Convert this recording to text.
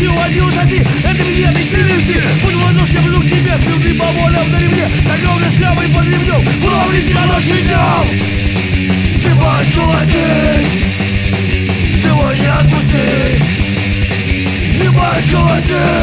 водил соси. Это меня ты стреляйся. Буду нож, я приду к тебе, сплю ты по волям на ремне. Огромной шляпой под ремнем, буду ловить тебя ночью и днем. Ебать, колотить, живой не отпустить. Ебать, колотить.